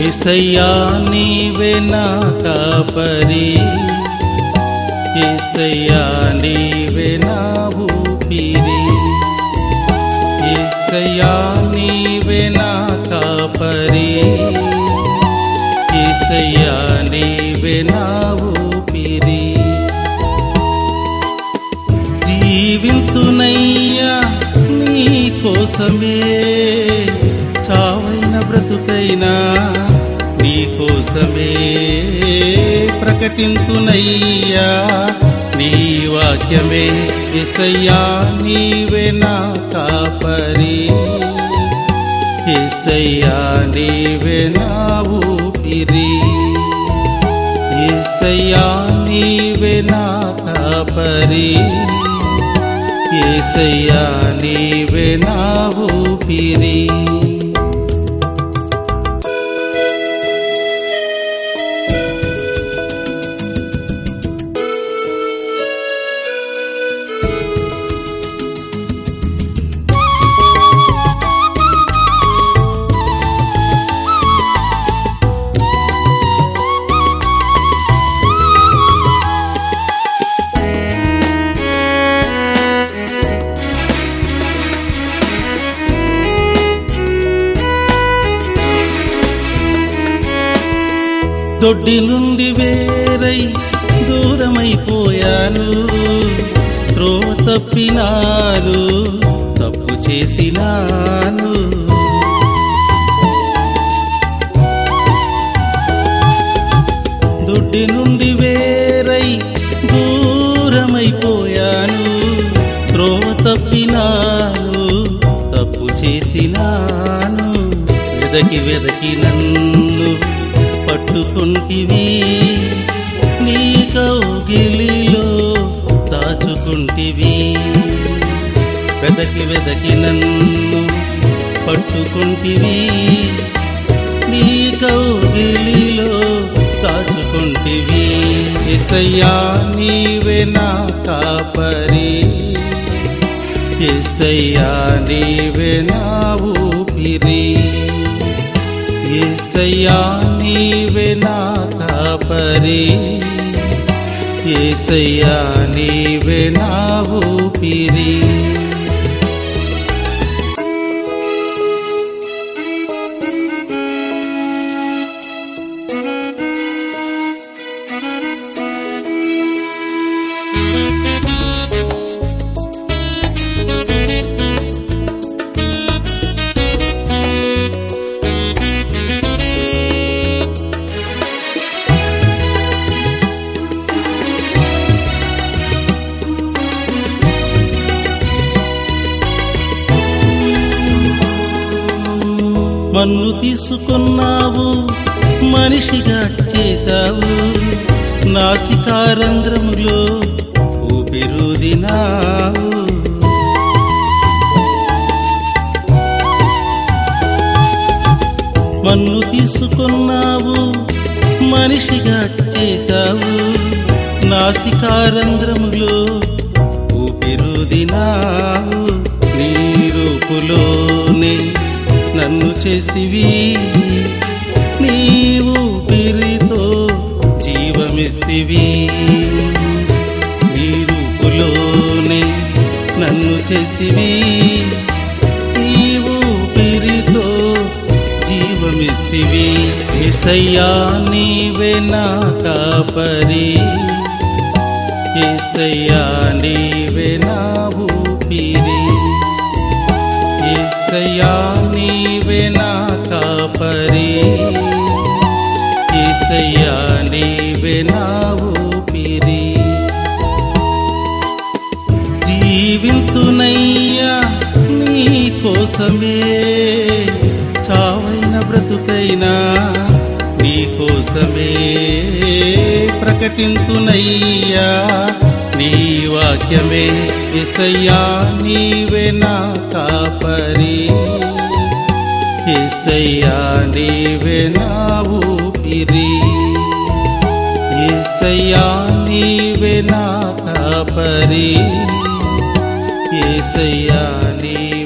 యేసయ్యా నీవే నా కాపరి, యేసయ్యా నీవే నా ఊపిరి, యేసయ్యా నీవే నా కాపరి, యేసయ్యా నీవే నా ఊపిరి. జీవింతునయ్యా నీ కోసమే, చావైన బ్రతుకైనా నీ కోసమే, ప్రకటింతునయ్యా నీ వాక్యమే. యేసయ్యా నీవే నా కాపరి, యేసయ్యా నీవే నా ఊపిరి, యేసయ్యా నీవే నా కాపరి, యేసయ్యా నీవే నా ఊపిరి. దొడ్డి నుండి వేరై దూరమైపోయాను, త్రోవ తప్పినాను, తప్పు చేసినాను. దొడ్డి నుండి వేరై దూరమైపోయాను, త్రోవ తప్పినాను, తప్పు చేసినాను. వెదకి వెదకి నన్ను పట్టుకుంటివి, నీ కౌగిలిలో దాచుకుంటివి. వెదకి వెదకి నన్ను పట్టుకుంటివి, నీ కౌగిలిలో దాచుకుంటివి. యేసయ్యా నీవే నా కాపరి, యేసయ్యా నీవే నా ఊపిరి, యేసయ్యా నీవే నా కాపరి, యేసయ్యా నీవే నా ఊపిరి. మన్ను తీసుకున్నావు, మనిషిగా చేశావు, నాసికారంధ్రములో ఊపిరుదినావు. మన్ను తీసుకున్నావు, మనిషిగా చేశావు, నాసికారంధ్రములో ఊపిరుదినావు. నీ రూపులోనే నన్ను చేస్తివి, నీ ఊపిరితో జీవమిస్తివి. నీ రూపులోనే నన్ను చేస్తివి, నీ ఊపిరితో జీవమిస్తివి. యేసయ్యా నీవే నా కాపరి, యేసయ్యా నీవే నా ఊపిరి, యేసయ్యా నీవే నా కాపరి, యేసయ్యా నీవే నా ఊపిరి. జీవింతునయ్యా నీ కోసమే, చావైన బ్రతుకైనా నీ కోసమే, ప్రకటింతునయ్యా నీ వాక్యమే. యేసయ్యా నీవే నా కాపరి, యేసయ్యా నీవే నా ఊపిరి, యేసయ్యా నీవే నా కాపరి, యేసయ్యా నీ